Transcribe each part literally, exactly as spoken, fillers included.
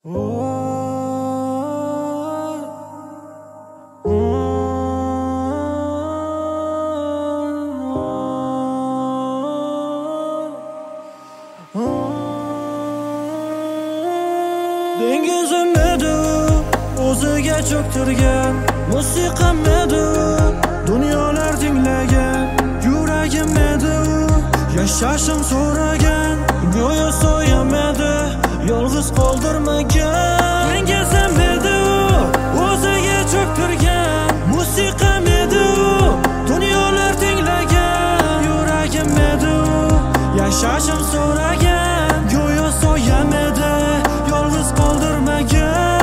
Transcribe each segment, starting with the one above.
Dengiz ümidi o'ziga cho'ktirgan musiqa edi, dunyolar tinglagan yuragim edi, yashashim so'ragan go'yo soyam edi, yolg'iz qoldirmagan. Dengiz ümidi o'ziga cho'ktirgan musiqa edi, dunyolar tinglagan yuragim edi, yashashim so'ragan go'yo soyam edi, yolg'iz qoldirmagan.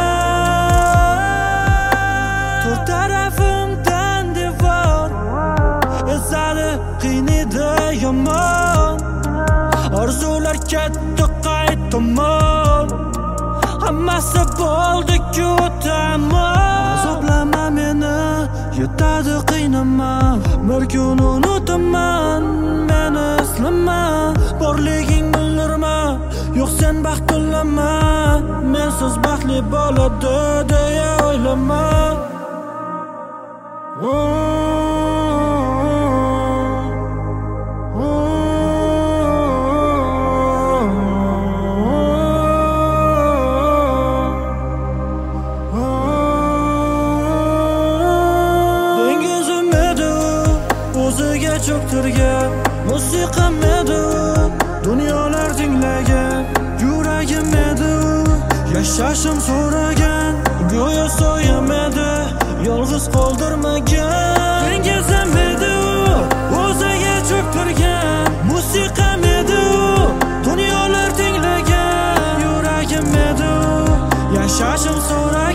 To'rt tarafimdan devor ezadi, qiynidi yomon, orzular ketdi qaytmon, hammasi bo'ldi-ku tamom. Azoblama meni, yetadi qiynama, bir kun unutaman, meni eslama, borliging bildirma, yo'q sen baxt tilama, mensiz baxtli bo'ladi deya o'ylama. Dengiz ümidi o'ziga cho'ktirgan musiqa edi, dunyolar tinglagan yuragim edi, yashashim so'ragan go'yo soyam edi, yolg'iz qoldirmagan. Dengiz ümidi o'ziga cho'ktirgan musiqa edi, dunyolar tinglagan yuragim edi, yashashim so'ragan